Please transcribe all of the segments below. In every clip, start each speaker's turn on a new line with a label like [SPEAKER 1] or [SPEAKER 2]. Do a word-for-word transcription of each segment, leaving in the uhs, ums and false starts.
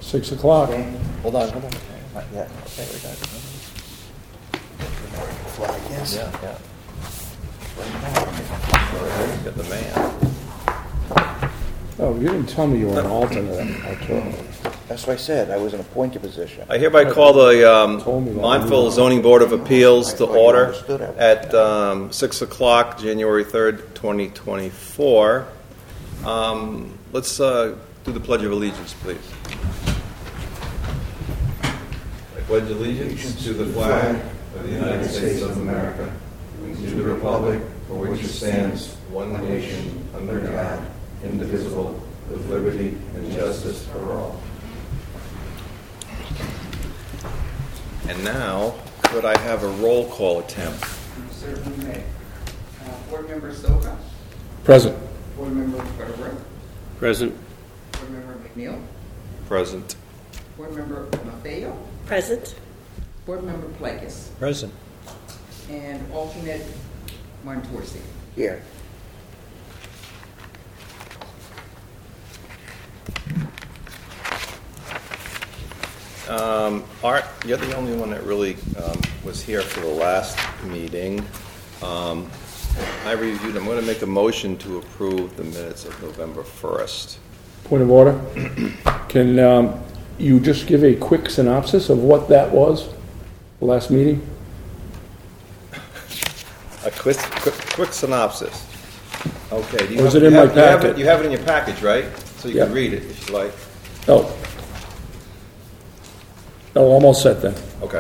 [SPEAKER 1] Six o'clock.
[SPEAKER 2] Okay. Hold on, hold on. Not yet. Okay, we got it. Flag, yes.
[SPEAKER 3] Yeah, yeah.
[SPEAKER 2] Right.
[SPEAKER 3] Got the man.
[SPEAKER 1] Oh, you didn't tell me you were an alternate. I told you.
[SPEAKER 2] That's what I said. I was in a appointed position.
[SPEAKER 3] I hereby call the um,
[SPEAKER 1] Told me that.
[SPEAKER 3] Montville Zoning Board of Appeals
[SPEAKER 2] I
[SPEAKER 3] to
[SPEAKER 2] thought you
[SPEAKER 3] order
[SPEAKER 2] understood it.
[SPEAKER 3] at um, six o'clock, January third, twenty twenty-four. Um, let's uh, do the Pledge of Allegiance, please. I pledge allegiance to the flag of the United States of America and to the republic for which it stands, one nation, under God, indivisible, with liberty and justice for all. And now, could I have a roll call attempt?
[SPEAKER 4] You certainly may. Uh, Board Member Soka,
[SPEAKER 1] Present.
[SPEAKER 4] Board Member Frederick,
[SPEAKER 5] Present.
[SPEAKER 4] Board Member McNeil,
[SPEAKER 3] Present.
[SPEAKER 4] Board Member Maffeo,
[SPEAKER 6] Present.
[SPEAKER 4] Board Member Plakis,
[SPEAKER 5] Present.
[SPEAKER 4] and alternate Montorsi.
[SPEAKER 2] Here.
[SPEAKER 3] Um, Art, you're the only one that really um, was here for the last meeting. Um, I reviewed, I'm going to make a motion to approve the minutes of November first.
[SPEAKER 1] Point of order. Can um, you just give a quick synopsis of what that was, the last meeting?
[SPEAKER 3] A quick, quick, quick synopsis. Okay. Do you
[SPEAKER 1] Or is
[SPEAKER 3] have-
[SPEAKER 1] it in
[SPEAKER 3] you
[SPEAKER 1] my
[SPEAKER 3] have- you have it-
[SPEAKER 1] packet?
[SPEAKER 3] You have it in your package, right? So you can
[SPEAKER 1] Yeah.
[SPEAKER 3] read it if you like.
[SPEAKER 1] Oh. Oh, almost set then.
[SPEAKER 3] Okay.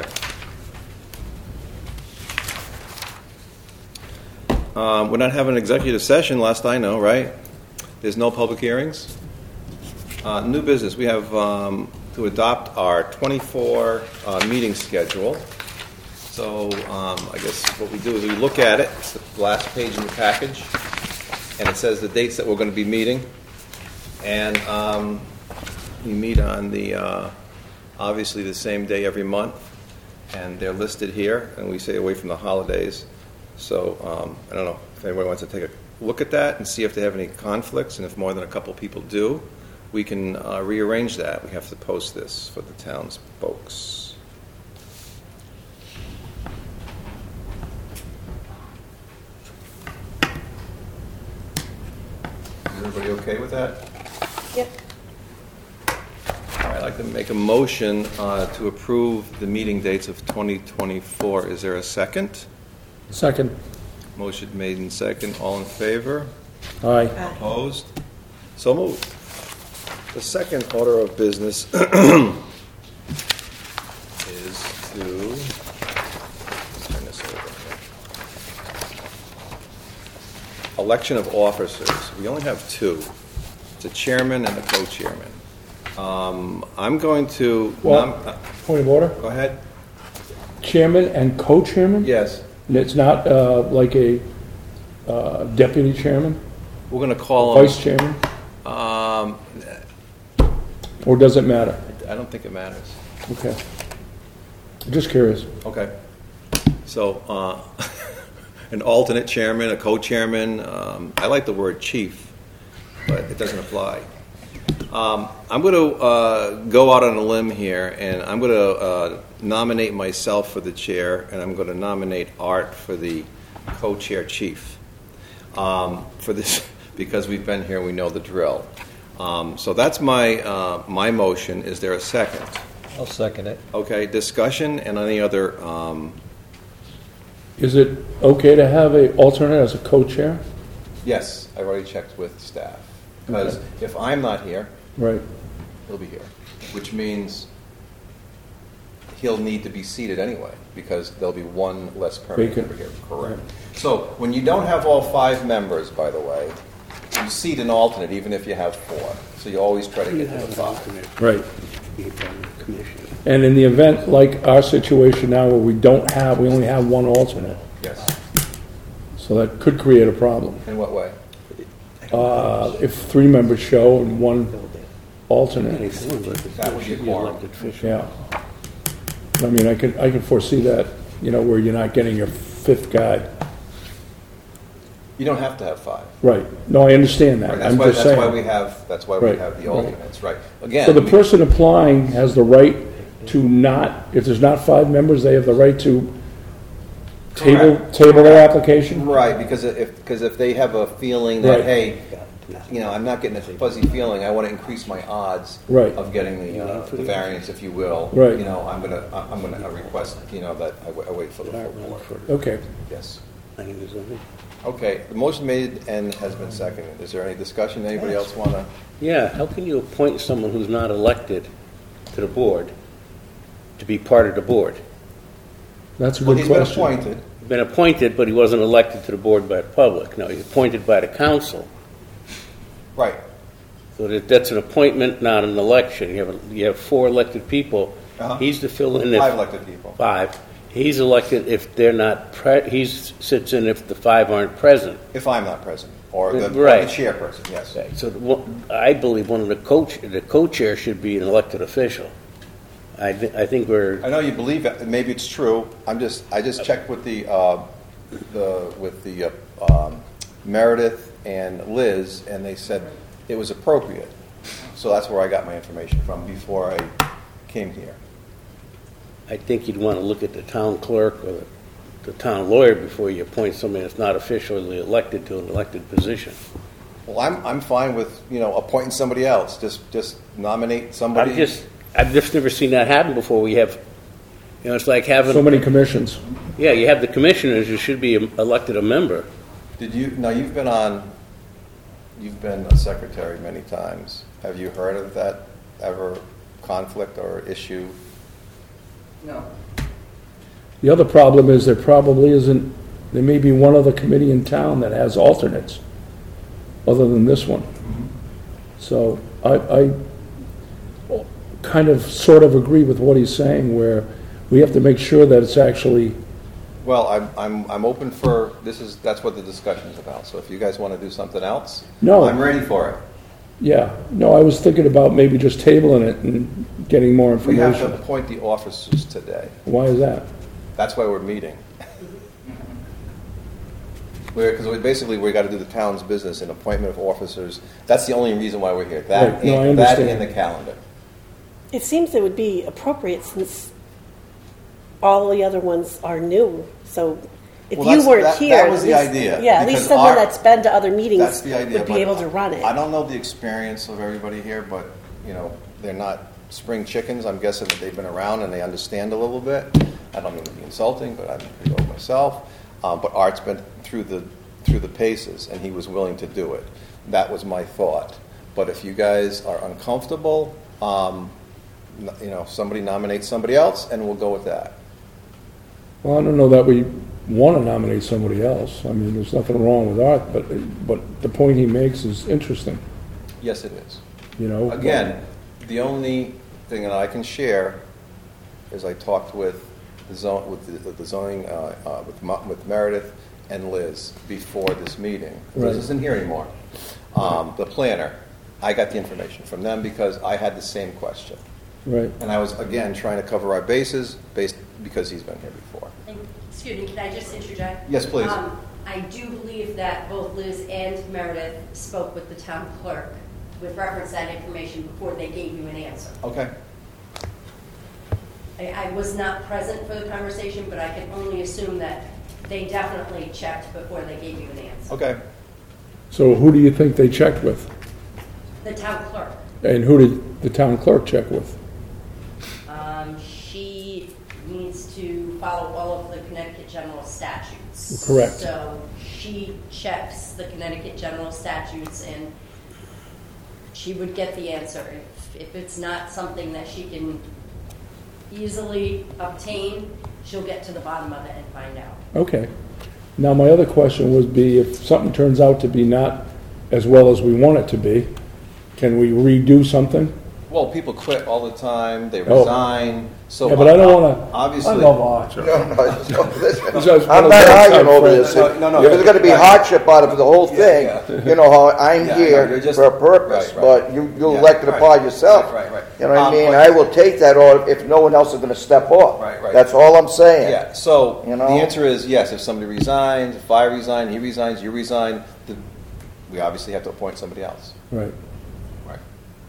[SPEAKER 3] Um, we're not having an executive session, last I know, right? There's no public hearings. Uh, new business. We have um, to adopt our twenty-four uh, meeting schedule. So um, I guess what we do is we look at it. It's the last page in the package, and it says the dates that we're going to be meeting. And um, we meet on the uh, obviously the same day every month, and they're listed here, and we stay away from the holidays. So um, I don't know if anybody wants to take a look at that and see if they have any conflicts, and if more than a couple people do, we can uh, rearrange that. We have to post this for the town's folks. Is everybody okay with that?
[SPEAKER 6] Yep.
[SPEAKER 3] All right, I'd like to make a motion uh, to approve the meeting dates of twenty twenty-four. Is there a second?
[SPEAKER 1] Second.
[SPEAKER 3] Motion made in second. All in favor?
[SPEAKER 1] Aye.
[SPEAKER 3] Opposed? So moved. The second order of business is to let's turn this over. Election of officers. We only have two. It's a chairman and a co-chairman. Um, I'm going to.
[SPEAKER 1] Well,
[SPEAKER 3] nom- uh,
[SPEAKER 1] point of order.
[SPEAKER 3] go ahead.
[SPEAKER 1] Chairman and co-chairman?
[SPEAKER 3] Yes.
[SPEAKER 1] And it's not uh, like a uh, deputy chairman,
[SPEAKER 3] We're going to call him.
[SPEAKER 1] vice chairman,
[SPEAKER 3] Um,
[SPEAKER 1] or does it matter?
[SPEAKER 3] I don't think it matters.
[SPEAKER 1] Okay. Just curious.
[SPEAKER 3] Okay. So, uh, an alternate chairman, a co-chairman. Um, I like the word chief, but it doesn't apply. Um, I'm going to uh, go out on a limb here, and I'm going to uh, nominate myself for the chair, and I'm going to nominate Art for the co-chair chief. Um, for this, because we've been here, we know the drill. Um, so that's my uh, my motion. Is there a second?
[SPEAKER 5] I'll second it.
[SPEAKER 3] Okay, discussion and any other. Um,
[SPEAKER 1] Is it okay to have a alternate as a co-chair?
[SPEAKER 3] yes, I've already checked with staff because if I'm not here,
[SPEAKER 1] Right.
[SPEAKER 3] he'll be here, which means he'll need to be seated anyway because there'll be one less permanent
[SPEAKER 1] Vacant.
[SPEAKER 3] member here. Correct. So when you don't have all five members, by the way, you seat an alternate even if you have four. So you always try to
[SPEAKER 5] You
[SPEAKER 3] get to
[SPEAKER 5] have
[SPEAKER 3] the
[SPEAKER 5] an
[SPEAKER 3] five.
[SPEAKER 5] alternate.
[SPEAKER 1] Right.
[SPEAKER 5] You can commission.
[SPEAKER 1] And in the event, like our situation now, where we don't have, we only have one alternate,
[SPEAKER 3] Yes.
[SPEAKER 1] so that could create a problem.
[SPEAKER 3] In what way?
[SPEAKER 1] Uh, if three members show and one alternate,
[SPEAKER 3] That would be a quorum.
[SPEAKER 5] Elected official.
[SPEAKER 1] yeah. I mean, I can, I can foresee that, you know, where you're not getting your fifth guy.
[SPEAKER 3] You don't have to have five.
[SPEAKER 1] Right. No, I understand that.
[SPEAKER 3] Right, That's
[SPEAKER 1] I'm
[SPEAKER 3] why,
[SPEAKER 1] just
[SPEAKER 3] that's why
[SPEAKER 1] saying.
[SPEAKER 3] we have, that's why we
[SPEAKER 1] Right,
[SPEAKER 3] have the
[SPEAKER 1] right.
[SPEAKER 3] alternates, right? Again.
[SPEAKER 1] So the
[SPEAKER 3] we-
[SPEAKER 1] person applying has the right to not, if there's not five members, they have the right to table,
[SPEAKER 3] Correct.
[SPEAKER 1] table their application?
[SPEAKER 3] Right, because if, because if they have a feeling
[SPEAKER 1] Right.
[SPEAKER 3] that, hey, you know, I'm not getting a fuzzy feeling, I want to increase my odds
[SPEAKER 1] Right.
[SPEAKER 3] of getting the, uh, the variance, if you will.
[SPEAKER 1] Right.
[SPEAKER 3] You know, I'm gonna, I'm gonna request, you know, that I wa- I wait for the full board.
[SPEAKER 1] Okay.
[SPEAKER 3] Yes.
[SPEAKER 5] Planning and zoning.
[SPEAKER 3] Okay, the motion made and has been seconded. Is there any discussion? Anybody else want to?
[SPEAKER 5] Yeah, how can you appoint someone who's not elected to the board to be part of the board?
[SPEAKER 1] That's a
[SPEAKER 3] Well,
[SPEAKER 1] good
[SPEAKER 3] he's been
[SPEAKER 1] question.
[SPEAKER 3] appointed.
[SPEAKER 5] Been appointed, but he wasn't elected to the board by the public. No, he's appointed by the council.
[SPEAKER 3] Right.
[SPEAKER 5] So that, that's an appointment, not an election. You have, a, you have four elected people.
[SPEAKER 3] Uh-huh.
[SPEAKER 5] He's to fill in if...
[SPEAKER 3] Five elected people.
[SPEAKER 5] Five. He's elected if they're not, pre- he sits in if the five aren't present.
[SPEAKER 3] If I'm not present, or the, or the
[SPEAKER 5] Right.
[SPEAKER 3] chairperson, yes.
[SPEAKER 5] Okay, so the one- I believe one of the coach, the co-chair should be an elected official. I, thi- I think we're,
[SPEAKER 3] I know you believe it. Maybe it's true. I'm just, I just checked with the, uh, the, with the uh, um, Meredith and Liz, and they said it was appropriate. So that's where I got my information from before I came here.
[SPEAKER 5] I think you'd want to look at the town clerk or the, the town lawyer before you appoint somebody that's not officially elected to an elected position.
[SPEAKER 3] Well, I'm, I'm fine with, you know, appointing somebody else. Just, just nominate somebody.
[SPEAKER 5] I've just, I've just never seen that happen before. We have, you know, it's like having,
[SPEAKER 1] So many commissions.
[SPEAKER 5] yeah, you have the commissioners, you should be elected a member.
[SPEAKER 3] Did you, now you've been on, you've been a secretary many times. Have you heard of that ever conflict or issue?
[SPEAKER 4] No.
[SPEAKER 1] The other problem is there probably isn't, there may be one other committee in town that has alternates, other than this one. So I, I kind of sort of agree with what he's saying, where we have to make sure that it's actually,
[SPEAKER 3] Well, I'm, I'm, I'm open for, this is, that's what the discussion's about. So if you guys want to do something else,
[SPEAKER 1] No.
[SPEAKER 3] I'm ready for it.
[SPEAKER 1] yeah. No, I was thinking about maybe just tabling it and getting more
[SPEAKER 3] We have to
[SPEAKER 1] information.
[SPEAKER 3] appoint the officers today.
[SPEAKER 1] Why is that?
[SPEAKER 3] That's why we're meeting. We're, because we, basically, we got to do the town's business and appointment of officers. That's the only reason why we're here. That,
[SPEAKER 1] Right. No, I
[SPEAKER 3] and, that
[SPEAKER 1] understand.
[SPEAKER 3] in the calendar.
[SPEAKER 6] It seems it would be appropriate since all the other ones are new. So if
[SPEAKER 3] Well,
[SPEAKER 6] you
[SPEAKER 3] that's-
[SPEAKER 6] weren't
[SPEAKER 3] that-
[SPEAKER 6] here,
[SPEAKER 3] that was
[SPEAKER 6] at
[SPEAKER 3] the
[SPEAKER 6] least-
[SPEAKER 3] idea,
[SPEAKER 6] Yeah, at
[SPEAKER 3] because
[SPEAKER 6] least someone
[SPEAKER 3] our-
[SPEAKER 6] that's been to other meetings
[SPEAKER 3] That's the idea.
[SPEAKER 6] would be
[SPEAKER 3] but
[SPEAKER 6] able to run it.
[SPEAKER 3] I don't know the experience of everybody here, but, you know, they're not spring chickens. I'm guessing that they've been around and they understand a little bit. I don't mean to be insulting, but I'm pretty old myself. Uh, but Art's been through the, through the paces, and he was willing to do it. That was my thought. But if you guys are uncomfortable, um, n- you know, somebody nominates somebody else, and we'll go with that.
[SPEAKER 1] Well, I don't know that we want to nominate somebody else. I mean, there's nothing wrong with Art, but, but the point he makes is interesting,
[SPEAKER 3] Yes, it is.
[SPEAKER 1] you know?
[SPEAKER 3] Again, the only thing that I can share is I talked with the zone, with the, the zoning, uh, uh, with, Mo- with Meredith and Liz before this meeting.
[SPEAKER 1] Right.
[SPEAKER 3] Liz isn't here anymore. Um, the planner, I got the information from them because I had the same question.
[SPEAKER 1] Right.
[SPEAKER 3] And I was, again, trying to cover our bases based, because he's been here before.
[SPEAKER 7] And, excuse me, can I just interject?
[SPEAKER 3] Yes, please.
[SPEAKER 7] Um, I do believe that both Liz and Meredith spoke with the town clerk with reference to that information before they gave you an answer.
[SPEAKER 3] Okay.
[SPEAKER 7] I, I was not present for the conversation, but I can only assume that they definitely checked before they gave you an answer.
[SPEAKER 3] Okay.
[SPEAKER 1] So who do you think they checked with?
[SPEAKER 7] The town clerk.
[SPEAKER 1] And who did the town clerk check with?
[SPEAKER 7] Um, she needs to follow all of the Connecticut general statutes.
[SPEAKER 1] Correct.
[SPEAKER 7] So she checks the Connecticut general statutes, and she would get the answer. If, if it's not something that she can easily obtain, she'll get to the bottom of it and find out.
[SPEAKER 1] Okay. Now, my other question would be, if something turns out to be not as well as we want it to be, can we redo something?
[SPEAKER 3] Well, people quit all the time, they
[SPEAKER 1] Oh.
[SPEAKER 3] resign, so.
[SPEAKER 1] Yeah, but I don't wanna, I
[SPEAKER 3] Obviously.
[SPEAKER 1] love Archer.
[SPEAKER 2] No, no, no, listen,
[SPEAKER 1] These are one
[SPEAKER 2] I'm
[SPEAKER 1] of
[SPEAKER 2] not
[SPEAKER 1] those
[SPEAKER 2] arguing
[SPEAKER 1] type
[SPEAKER 2] over
[SPEAKER 1] friends.
[SPEAKER 2] this.
[SPEAKER 3] No, no, no,
[SPEAKER 2] If there's gonna be
[SPEAKER 3] right.
[SPEAKER 2] hardship out of the whole thing,
[SPEAKER 3] yeah.
[SPEAKER 2] you know, how I'm
[SPEAKER 3] Yeah, no,
[SPEAKER 2] here
[SPEAKER 3] you're just-
[SPEAKER 2] for a purpose,
[SPEAKER 3] right, right.
[SPEAKER 2] but you, you
[SPEAKER 3] Yeah,
[SPEAKER 2] elected
[SPEAKER 3] right.
[SPEAKER 2] upon yourself.
[SPEAKER 3] Right, right, right.
[SPEAKER 2] You know what I
[SPEAKER 3] Um,
[SPEAKER 2] mean?
[SPEAKER 3] but-
[SPEAKER 2] I will take that, or if no one else is gonna step up.
[SPEAKER 3] Right, right.
[SPEAKER 2] That's all I'm saying.
[SPEAKER 3] Yeah, so
[SPEAKER 2] You
[SPEAKER 3] the
[SPEAKER 2] know?
[SPEAKER 3] answer is yes, if somebody resigns, if I resign, he resigns, you resign, the, we obviously have to appoint somebody else.
[SPEAKER 1] Right.
[SPEAKER 3] Right.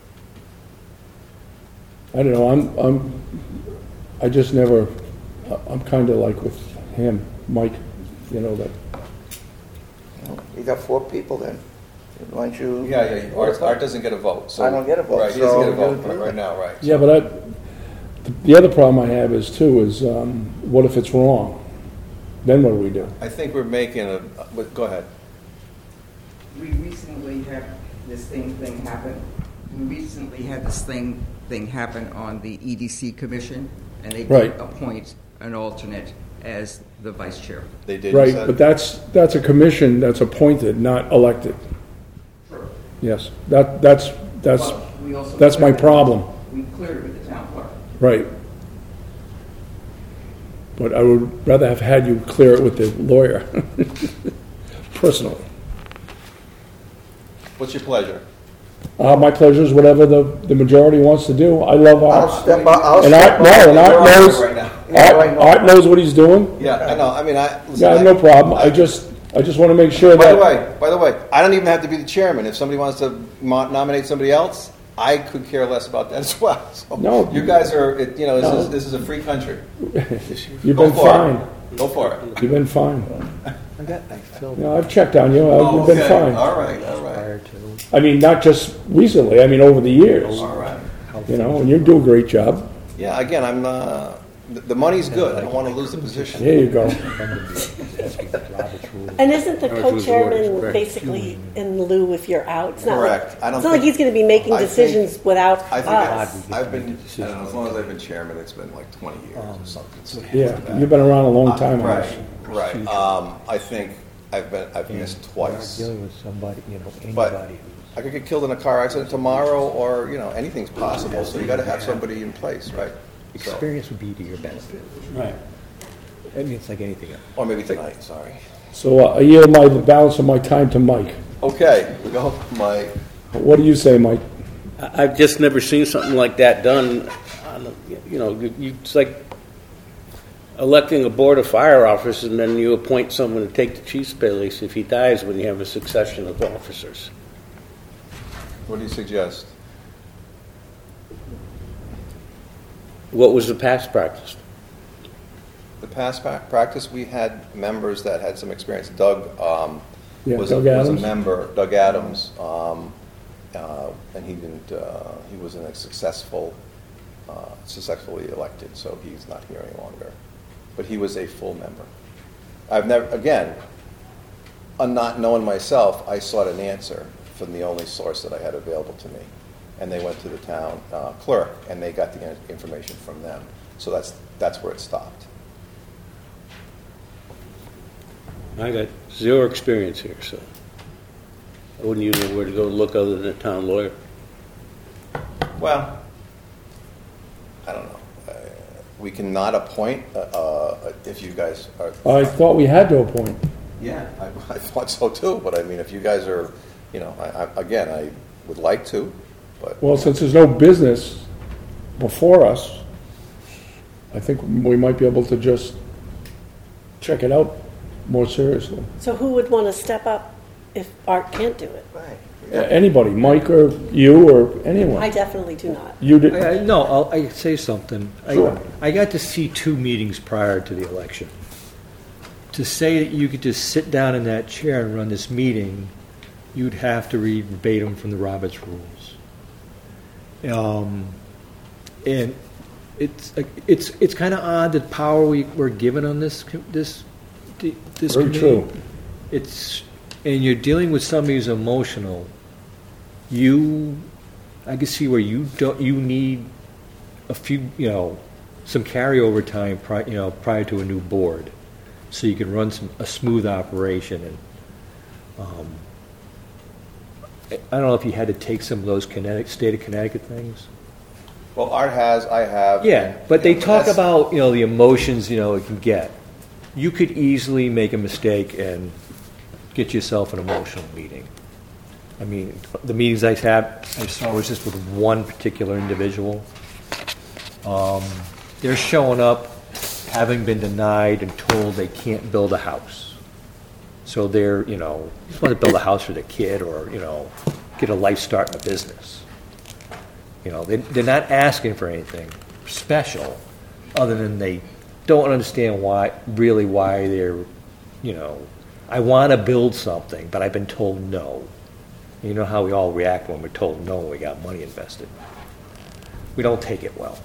[SPEAKER 1] I don't know, I'm, I'm, I just never, I'm kind of like with him, Mike, you know, that,
[SPEAKER 2] You got four people then. Why don't you?
[SPEAKER 3] Yeah, yeah, Art, Art doesn't get a vote, so.
[SPEAKER 2] I don't get a vote,
[SPEAKER 3] Right, he doesn't
[SPEAKER 2] so
[SPEAKER 3] get a vote
[SPEAKER 2] you do
[SPEAKER 3] right- right
[SPEAKER 2] it.
[SPEAKER 3] now, right.
[SPEAKER 1] yeah, but I, the other problem I have is too, is, um, what if it's wrong? Then what do we do?
[SPEAKER 3] I think we're making a, but go ahead.
[SPEAKER 4] We recently had this thing, thing happen. We recently had this thing, thing happen on the E D C commission, and they
[SPEAKER 1] Right.
[SPEAKER 4] did appoint an alternate as the vice chair.
[SPEAKER 3] They did, you
[SPEAKER 1] Right,
[SPEAKER 3] said?
[SPEAKER 1] but that's, that's a commission that's appointed, not elected. Yes, that, that's, that's,
[SPEAKER 4] Well, we also
[SPEAKER 1] that's my
[SPEAKER 4] cleared it-
[SPEAKER 1] problem.
[SPEAKER 4] We cleared it with the town clerk.
[SPEAKER 1] Right. But I would rather have had you clear it with the lawyer, personally.
[SPEAKER 3] What's your pleasure?
[SPEAKER 1] Uh, my pleasure is whatever the, the majority wants to do. I love
[SPEAKER 2] I'll
[SPEAKER 1] Art.
[SPEAKER 2] step up, I'll
[SPEAKER 1] And
[SPEAKER 2] step
[SPEAKER 1] Art,
[SPEAKER 2] up.
[SPEAKER 1] no, and Art
[SPEAKER 3] You're Art
[SPEAKER 1] knows,
[SPEAKER 3] right now.
[SPEAKER 2] Yeah, right
[SPEAKER 1] Art,
[SPEAKER 2] now.
[SPEAKER 1] Art knows what he's doing.
[SPEAKER 3] Yeah, I know, I mean, I. listen,
[SPEAKER 1] Yeah, I have no problem. I
[SPEAKER 3] I-
[SPEAKER 1] just, I just want to make sure
[SPEAKER 3] By the
[SPEAKER 1] that,
[SPEAKER 3] way, by the way, I don't even have to be the chairman. If somebody wants to mo- nominate somebody else, I could care less about that as well. So
[SPEAKER 1] No.
[SPEAKER 3] you guys are, it- you know, this
[SPEAKER 1] No.
[SPEAKER 3] is this is a free country.
[SPEAKER 1] you've
[SPEAKER 3] Go
[SPEAKER 1] been
[SPEAKER 3] for
[SPEAKER 1] fine.
[SPEAKER 3] it. Go for it.
[SPEAKER 1] You've been fine. No, I've checked on you. Uh, You've been
[SPEAKER 3] Okay.
[SPEAKER 1] fine.
[SPEAKER 3] All right, all right,
[SPEAKER 1] I mean, not just recently, I mean, over the years.
[SPEAKER 3] all right.
[SPEAKER 1] You know, and you do a great job.
[SPEAKER 3] Yeah, again, I'm. Uh, the, the money's good. I don't want to lose the position.
[SPEAKER 1] There you go.
[SPEAKER 6] And isn't the
[SPEAKER 5] Robert's rules of order is
[SPEAKER 6] co-chairman
[SPEAKER 5] correct.
[SPEAKER 6] basically in lieu if you're out? It's not
[SPEAKER 3] Correct.
[SPEAKER 6] Like,
[SPEAKER 3] I don't
[SPEAKER 6] it's not like
[SPEAKER 3] think-
[SPEAKER 6] he's going to be making
[SPEAKER 3] I think-
[SPEAKER 6] decisions without
[SPEAKER 3] I think
[SPEAKER 6] us.
[SPEAKER 3] I've, I've been, I don't know, as long as I've been chairman, it's been like twenty years or something. so-
[SPEAKER 1] Yeah, you've been around a long time.
[SPEAKER 3] Right,
[SPEAKER 1] Alex.
[SPEAKER 3] right. Um, I think I've been, I've missed twice.
[SPEAKER 8] Dealing with somebody, you know,
[SPEAKER 3] But
[SPEAKER 8] anybody.
[SPEAKER 3] I could get killed in a car accident tomorrow, or, you know, anything's possible, so you gotta have somebody in place, right? So-
[SPEAKER 8] Experience would be to your benefit.
[SPEAKER 1] Right.
[SPEAKER 8] I mean, it's like anything else.
[SPEAKER 3] Or maybe tonight, sorry.
[SPEAKER 1] So uh, I yield my, the balance of my time to Mike.
[SPEAKER 3] Okay, we go, Mike.
[SPEAKER 1] What do you say, Mike?
[SPEAKER 5] I- I've just never seen something like that done. On a- You know, you- you, it's like electing a board of fire officers, and then you appoint someone to take the chief's place if he dies when you have a succession of officers.
[SPEAKER 3] What do you suggest?
[SPEAKER 5] What was the past practice?
[SPEAKER 3] The past pa- practice, we had members that had some experience. Doug um,
[SPEAKER 1] Yeah,
[SPEAKER 3] was,
[SPEAKER 1] Doug
[SPEAKER 3] was a
[SPEAKER 1] Adams.
[SPEAKER 3] member. Doug Adams, um, uh, and he didn't. Uh, he wasn't a successful, uh, successfully elected, so he's not here any longer. But he was a full member. I've never, again, on not knowing myself, I sought an answer from the only source that I had available to me, and they went to the town uh, clerk, and they got the in- information from them. So that's that's where it stopped.
[SPEAKER 5] I got zero experience here, so I wouldn't even know where to go look other than a town lawyer.
[SPEAKER 3] Well, I don't know. Uh, we cannot appoint uh, uh, if you guys are.
[SPEAKER 1] I thought we had to appoint.
[SPEAKER 3] Yeah, I, I thought so too. But I mean, if you guys are, you know, I, I, again, I would like to, but
[SPEAKER 1] Well, since there's no business before us, I think we might be able to just check it out more seriously.
[SPEAKER 6] So who would want to step up if Art can't do it?
[SPEAKER 2] Right.
[SPEAKER 1] Uh, Anybody, Mike or you or anyone.
[SPEAKER 6] I definitely do not.
[SPEAKER 1] You did.
[SPEAKER 8] I, I, no, I'll I say something.
[SPEAKER 1] Sure.
[SPEAKER 8] I, I got to see two meetings prior to the election. To say that you could just sit down in that chair and run this meeting, you'd have to read verbatim from the Roberts rules. Um, and it's it's it's kind of odd that power we were given on this co- this this
[SPEAKER 1] Very
[SPEAKER 8] committee.
[SPEAKER 1] true.
[SPEAKER 8] It's and you're dealing with somebody who's emotional. You, I can see where you don't. You need a few, you know, some carryover time, pri, you know, prior to a new board, so you can run some a smooth operation. And um, I I don't know if you had to take some of those Connecticut, state of Connecticut things.
[SPEAKER 3] Well, Art has, I have.
[SPEAKER 8] Yeah, but they
[SPEAKER 3] Yeah,
[SPEAKER 8] talk
[SPEAKER 3] that's-
[SPEAKER 8] about, you know, the emotions, you know, it can get. You could easily make a mistake and get yourself an emotional meeting. I mean, the meetings I had, I saw was just with one particular individual. Um, they're showing up, having been denied and told they can't build a house. So they're, you know, just want to build a house for their kid or, you know, get a life start in a business. You know, they, they're not asking for anything special other than they don't understand why, really why they're, you know, I want to build something, but I've been told no. You know how we all react when we're told no when we got money invested. We don't take it well.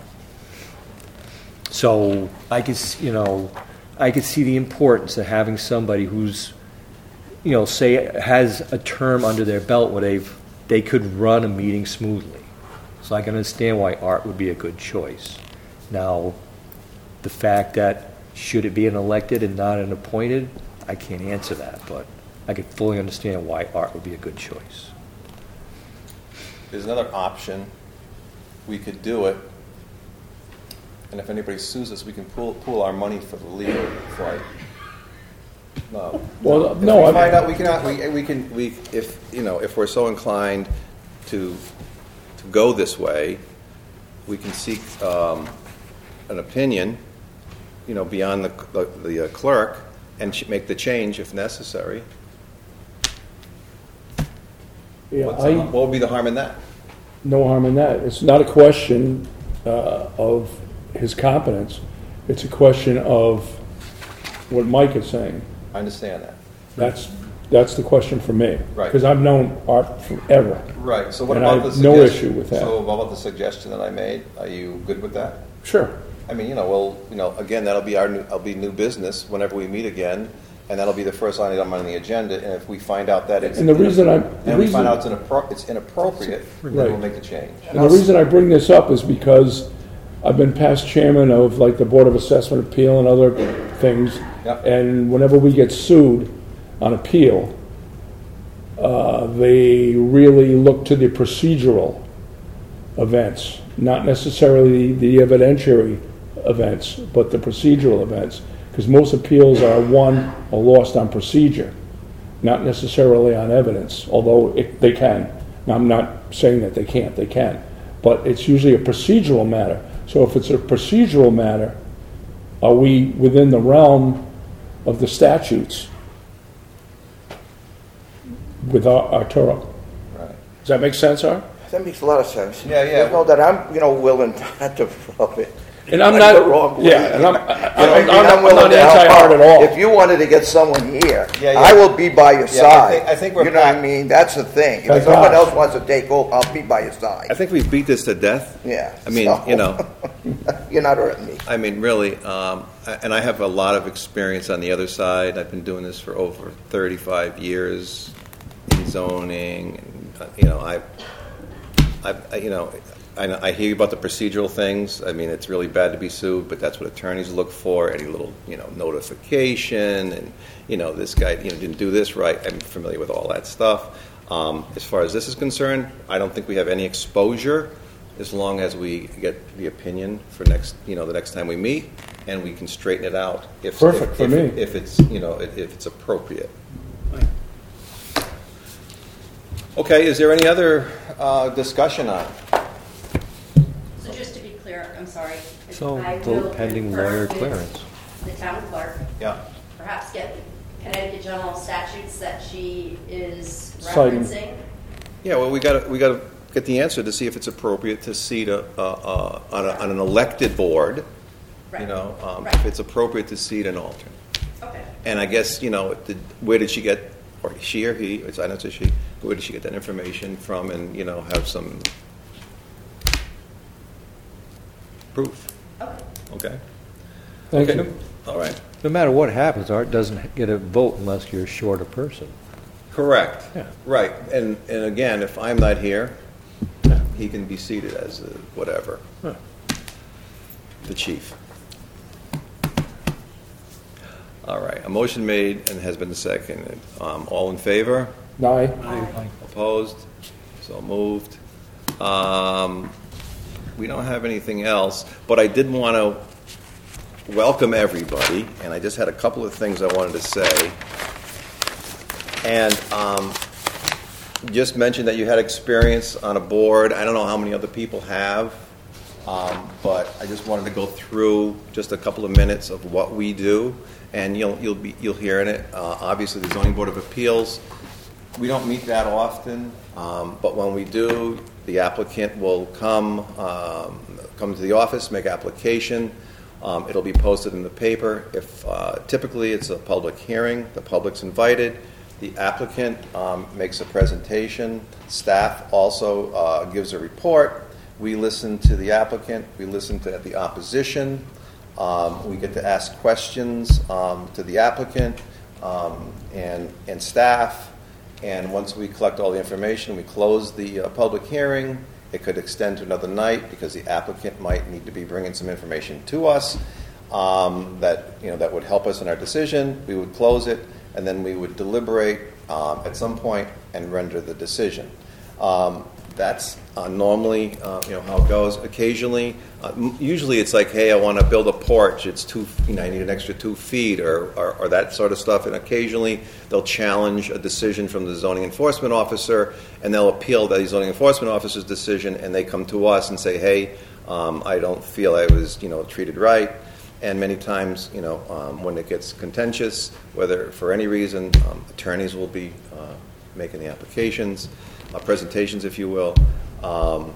[SPEAKER 8] So I could, s- you know, I could see the importance of having somebody who's, you know, say has a term under their belt where they've they could run a meeting smoothly. So I can understand why Art would be a good choice. Now, the fact that should it be an elected and not an appointed, I can't answer that, but I could fully understand why Art would be a good choice.
[SPEAKER 3] There's another option. We could do it, and if anybody sues us, we can pool, pool our money for the legal fight. No.
[SPEAKER 1] Well,
[SPEAKER 3] If
[SPEAKER 1] no,
[SPEAKER 3] we
[SPEAKER 1] I
[SPEAKER 3] find
[SPEAKER 1] mean,
[SPEAKER 3] out, we can, we, we can, we, if, you know, if we're so inclined to, to go this way, we can seek, um, an opinion, you know, beyond the, the, the uh, clerk, and ch- make the change if necessary.
[SPEAKER 1] yeah,
[SPEAKER 3] What's,
[SPEAKER 1] I,
[SPEAKER 3] what would be the harm in that?
[SPEAKER 1] no harm in that. It's not a question uh, of his competence. It's a question of what Mike is saying.
[SPEAKER 3] I understand that.
[SPEAKER 1] That's, that's the question for me.
[SPEAKER 3] Right.
[SPEAKER 1] Because I've known Art forever.
[SPEAKER 3] Right, so what
[SPEAKER 1] And I
[SPEAKER 3] about the
[SPEAKER 1] have no
[SPEAKER 3] suggestion?
[SPEAKER 1] issue with that.
[SPEAKER 3] So what about the suggestion that I made? Are you good with that?
[SPEAKER 1] Sure.
[SPEAKER 3] I mean, you know, well, you know, again, that'll be our new, that'll be new business whenever we meet again, and that'll be the first item on the agenda, and if we find out that it's...
[SPEAKER 1] And the reason I'm- the
[SPEAKER 3] And we
[SPEAKER 1] reason-
[SPEAKER 3] find out it's inappro- it's inappropriate, then we'll
[SPEAKER 1] Right.
[SPEAKER 3] make the change.
[SPEAKER 1] And the reason I bring this up is because I've been past chairman of like the Board of Assessment Appeal and other things.
[SPEAKER 3] Yep.
[SPEAKER 1] And whenever we get sued on appeal, uh, they really look to the procedural events, not necessarily the evidentiary events, but the procedural events. Because most appeals are won or lost on procedure, not necessarily on evidence, although it, they can. Now, I'm not saying that they can't, they can. But it's usually a procedural matter. So if it's a procedural matter, are we within the realm of the statutes with Ar- Arturo?
[SPEAKER 3] Right.
[SPEAKER 1] Does that make sense, Art?
[SPEAKER 2] That makes a lot of sense.
[SPEAKER 3] Yeah, yeah.
[SPEAKER 2] You know that I'm, you know, willing not to rub it.
[SPEAKER 1] And I'm
[SPEAKER 2] like
[SPEAKER 1] not-
[SPEAKER 2] the wrong way.
[SPEAKER 1] yeah, and I'm-
[SPEAKER 2] You know what I
[SPEAKER 1] I'm-
[SPEAKER 2] mean?
[SPEAKER 1] I'm not- I'm
[SPEAKER 2] willing
[SPEAKER 1] not
[SPEAKER 2] to help
[SPEAKER 1] anti-art
[SPEAKER 2] out.
[SPEAKER 1] at all.
[SPEAKER 2] If you wanted to get someone here,
[SPEAKER 3] Yeah, yeah.
[SPEAKER 2] I will be by your
[SPEAKER 3] Yeah, I
[SPEAKER 2] side.
[SPEAKER 3] think- I think we're
[SPEAKER 2] You know what I
[SPEAKER 3] back.
[SPEAKER 2] mean? That's the thing.
[SPEAKER 1] Thank
[SPEAKER 2] If someone
[SPEAKER 1] God.
[SPEAKER 2] else wants to take over, I'll be by your side.
[SPEAKER 3] I think we beat this to death.
[SPEAKER 2] Yeah.
[SPEAKER 3] I mean,
[SPEAKER 2] so-
[SPEAKER 3] you know,
[SPEAKER 2] You're not hurting me.
[SPEAKER 3] I mean, really, um, and I have a lot of experience on the other side. I've been doing this for over thirty-five years in zoning, and, uh, you know, I, I, I- you know, I, know- I hear about the procedural things. I mean, it's really bad to be sued, but that's what attorneys look for, any little, you know, notification, and, you know, this guy, you know, didn't do this right. I'm familiar with all that stuff. Um, as far as this is concerned, I don't think we have any exposure, as long as we get the opinion for next, you know, the next time we meet, and we can straighten it out. If,
[SPEAKER 1] Perfect
[SPEAKER 3] if,
[SPEAKER 1] for
[SPEAKER 3] if,
[SPEAKER 1] me.
[SPEAKER 3] If it's, you know, if if it's appropriate. Okay, is there any other uh, discussion on it?
[SPEAKER 7] So just to be clear, I'm sorry.
[SPEAKER 8] So,
[SPEAKER 7] I
[SPEAKER 8] vote
[SPEAKER 7] will
[SPEAKER 8] pending
[SPEAKER 7] confer
[SPEAKER 8] lawyer
[SPEAKER 7] with
[SPEAKER 8] clearance.
[SPEAKER 7] The town clerk,
[SPEAKER 3] Yeah.
[SPEAKER 7] perhaps get Connecticut general statutes that she is
[SPEAKER 1] Citing.
[SPEAKER 7] referencing.
[SPEAKER 3] Yeah, well, we got we got to get the answer to see if it's appropriate to seat a, uh, uh, on, a, on an elected board. You
[SPEAKER 7] Right.
[SPEAKER 3] know, um,
[SPEAKER 7] Right.
[SPEAKER 3] if it's appropriate to seat an alternate.
[SPEAKER 7] Okay.
[SPEAKER 3] And I guess, you know, did, where did she get, or she or he, it's, I know it's a she, where did she get that information from, and, you know, have some proof?
[SPEAKER 7] Okay.
[SPEAKER 3] Okay?
[SPEAKER 1] Thank
[SPEAKER 3] Okay.
[SPEAKER 1] you.
[SPEAKER 3] All right.
[SPEAKER 8] No matter what happens, Art doesn't get a vote unless you're short a person.
[SPEAKER 3] Correct.
[SPEAKER 8] Yeah.
[SPEAKER 3] Right. And, and again, if I'm not here, he can be seated as a whatever,
[SPEAKER 8] Huh.
[SPEAKER 3] the chief. All right. A motion made and has been seconded. Um, all in favor?
[SPEAKER 1] Aye.
[SPEAKER 3] Opposed? So moved. Um, we don't have anything else, but I did want to welcome everybody, and I just had a couple of things I wanted to say. And um, just mentioned that you had experience on a board. I don't know how many other people have, um, but I just wanted to go through just a couple of minutes of what we do, and you'll you'll be you'll hear in it. Uh, obviously, the Zoning Board of Appeals. We don't meet that often, um, but when we do, the applicant will come um, come to the office, make application. Um, it'll be posted in the paper. If uh, typically it's a public hearing, the public's invited. The applicant um, makes a presentation. Staff also uh, gives a report. We listen to the applicant. We listen to the opposition. Um, we get to ask questions um, to the applicant um, and and staff. And once we collect all the information, we close the uh, public hearing. It could extend to another night because the applicant might need to be bringing some information to us um, that you know that would help us in our decision. We would close it, and then we would deliberate um, at some point and render the decision. Um, that's uh, normally uh, you know how it goes. Occasionally, uh, m- usually it's like, hey, I want to build a porch. It's two, you know, I need an extra two feet, or, or or that sort of stuff. And occasionally, they'll challenge a decision from the zoning enforcement officer, and they'll appeal the zoning enforcement officer's decision, and they come to us and say, hey, um, I don't feel I was you know treated right. And many times, you know, um, when it gets contentious, whether for any reason, um, attorneys will be uh, making the applications. Uh, presentations, if you will. Um,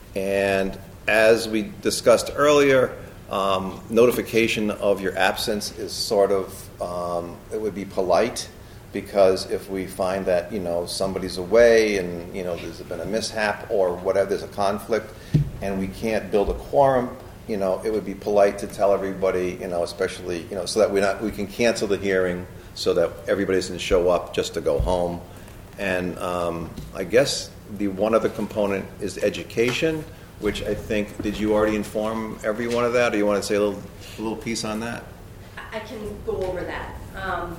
[SPEAKER 3] and as we discussed earlier, um, notification of your absence is sort of, um, it would be polite, because if we find that, you know, somebody's away and, you know, there's been a mishap or whatever, there's a conflict, and we can't build a quorum, you know, it would be polite to tell everybody, you know, especially, you know, so that we not we can cancel the hearing so that everybody doesn't show up just to go home. And um, I guess the one other component is education, which I think, did you already inform everyone of that, or do you want to say a little, a little piece on that?
[SPEAKER 7] I can go over that. Um,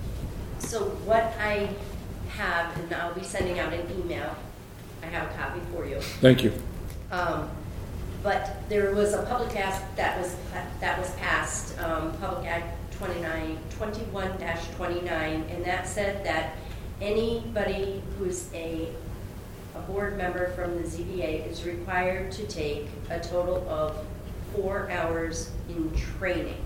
[SPEAKER 7] so what I have, and I'll be sending out an email. I have a copy for you.
[SPEAKER 1] Thank you.
[SPEAKER 7] Um, but there was a public act that was that was passed, um, Public Act twenty-nine, twenty-one dash twenty-nine, and that said that anybody who's a, a board member from the Z B A is required to take a total of four hours in training.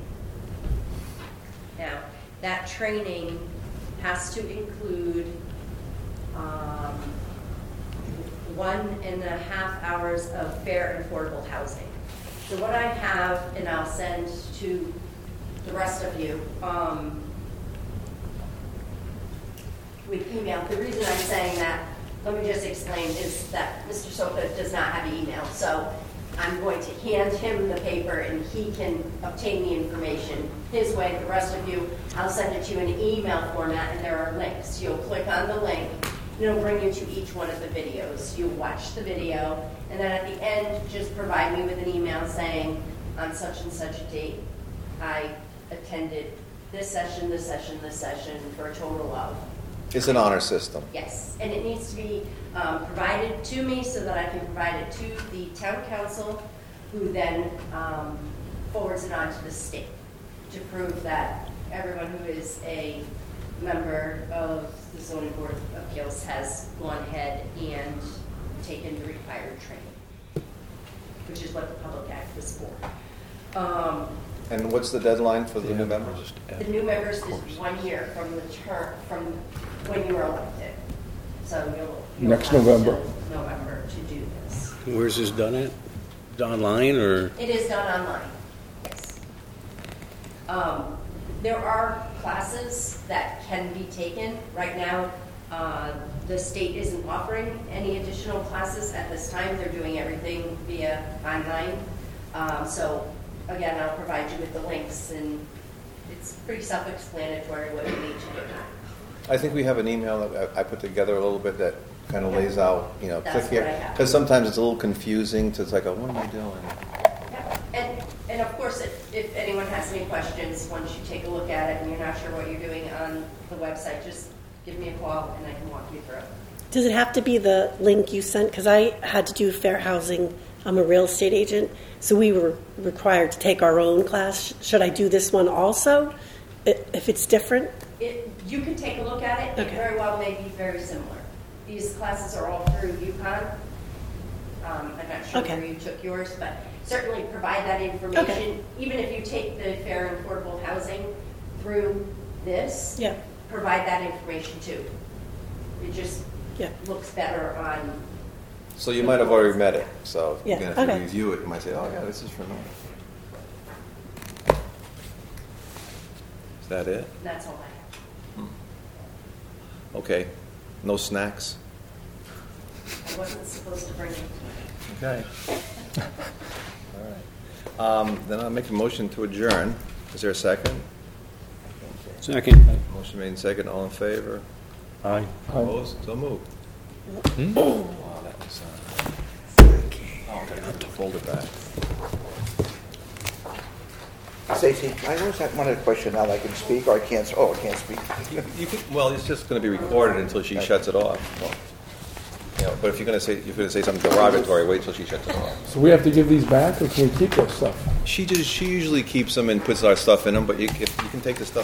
[SPEAKER 7] Now, that training has to include um, one and a half hours of fair and affordable housing. So what I have, and I'll send to the rest of you, um, with email. The reason I'm saying that, let me just explain, is that Mister Soka does not have email. So I'm going to hand him the paper and he can obtain the information his way. The rest of you, I'll send it to you in email format, and there are links. You'll click on the link, and it'll bring you to each one of the videos. You watch the video, and then at the end, just provide me with an email saying, on such and such a date, I attended this session, this session, this session, for a total of.
[SPEAKER 3] It's an honor system.
[SPEAKER 7] Yes, and it needs to be um, provided to me so that I can provide it to the town council, who then um, forwards it on to the state to prove that everyone who is a member of the Zoning Board of Appeals has gone ahead and taken the required training, which is what the Public Act was for. Um,
[SPEAKER 3] And what's the deadline for the new members?
[SPEAKER 7] The new members is one year from the term, from when you were elected. So you'll, you'll
[SPEAKER 1] Next
[SPEAKER 7] have
[SPEAKER 1] November.
[SPEAKER 7] till November to do this.
[SPEAKER 5] Where's this done at? Online or?
[SPEAKER 7] It is done online, yes. Um, there are classes that can be taken. Right now, uh, the state isn't offering any additional classes at this time. They're doing everything via online. Um, so again, I'll provide you with the links, and it's pretty self-explanatory what you need to do.
[SPEAKER 3] I think we have an email that I I put together a little bit that kind of lays out, you know,
[SPEAKER 7] That's
[SPEAKER 3] click here.
[SPEAKER 7] what I have.
[SPEAKER 3] Because sometimes it's a little confusing to, it's like, oh, what am I doing?
[SPEAKER 7] Yeah. And, and of course, if, if anyone has any questions, once you take a look at it and you're not sure what you're doing on the website, just give me a call and I can walk you through it.
[SPEAKER 6] Does it have to be the link you sent? Because I had to do fair housing I'm a real estate agent, so we were required to take our own class. Should I do this one also, i- if it's different?
[SPEAKER 7] It, you can take a look at it. It
[SPEAKER 6] Okay.
[SPEAKER 7] very well may be very similar. These classes are all through UConn. Um, I'm not sure
[SPEAKER 6] Okay.
[SPEAKER 7] where you took yours, but certainly provide that information.
[SPEAKER 6] Okay.
[SPEAKER 7] Even if you take the fair and affordable housing through this,
[SPEAKER 6] Yeah,
[SPEAKER 7] provide that information too. It just
[SPEAKER 6] yeah.
[SPEAKER 7] looks better on.
[SPEAKER 3] So you might have already met it, so
[SPEAKER 6] Yeah,
[SPEAKER 3] you're going to have to
[SPEAKER 6] okay.
[SPEAKER 3] review it. You might say, oh, yeah, this is for me. Is that it?
[SPEAKER 7] That's all I have.
[SPEAKER 3] Okay. No snacks?
[SPEAKER 7] I wasn't supposed to bring it.
[SPEAKER 3] Okay. All right. Um, Then I'll make a motion to adjourn. Is there a second?
[SPEAKER 5] Second.
[SPEAKER 3] Motion made in second. All in favor?
[SPEAKER 8] Aye.
[SPEAKER 3] Opposed? So moved. Wow, that was, uh, oh, okay, I have to fold it back.
[SPEAKER 2] Stacy, I always have one other question now that I can speak or I can't, s- oh, I can't speak.
[SPEAKER 3] You, you can, well, it's just going to be recorded until she shuts it off. You know, but if you're going to say, you're going to say something derogatory, wait till she shuts it off.
[SPEAKER 1] So we have to give these back, or can we keep this stuff?
[SPEAKER 3] She just, she usually keeps them and puts our stuff in them, but you, if you can take the stuff